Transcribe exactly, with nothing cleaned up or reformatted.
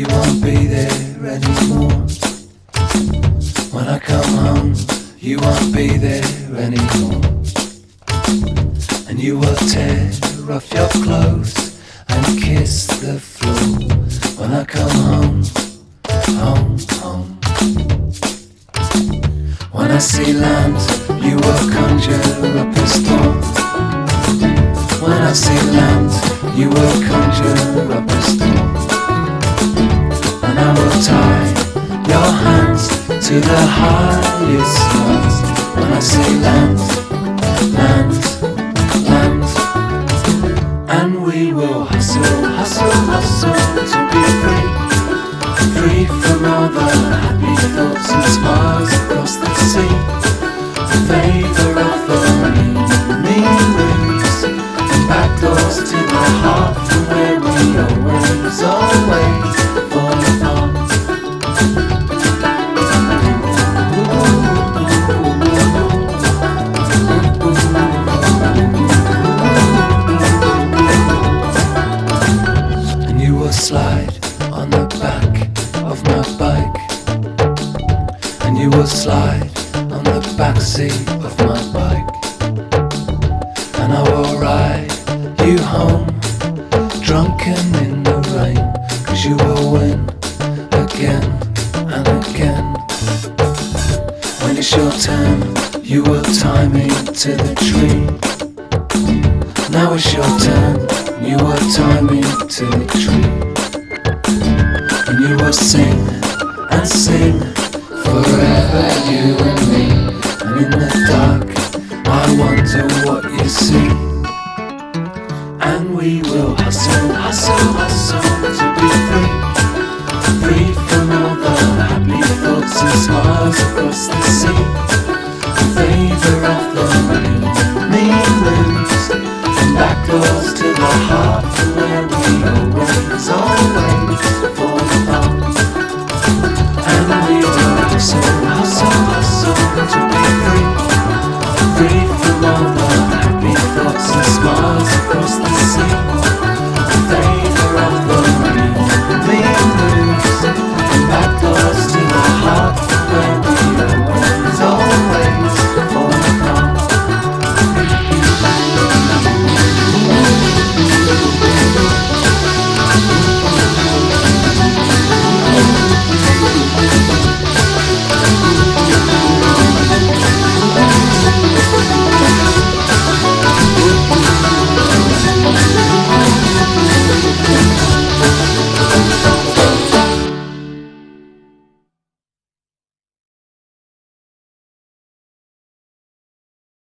won't be there anymore. When I come home, you won't be there anymore. And you will tear off your clothes and kiss the floor. When I come home, home, home. When I see land, you will conjure up a storm. When I see land, you will conjure up a storm. And I will tie your hands to the highest mast. When I see land, land, land. And we will hustle, hustle, hustle to be free. Free from all the happy thoughts and smiles across the sea. In favour of the mean, mean moves and back doors to the heart from where we always, always fall apart. And you will slide on the back of my bike, and you will slide on the backseat of my bike, and I will ride you home, drunken in the rain, 'cause you will win again and again. When it's your turn, you will tie me to the tree. Now it's your turn, you will tie me to the tree. And you will sing and sing forever, you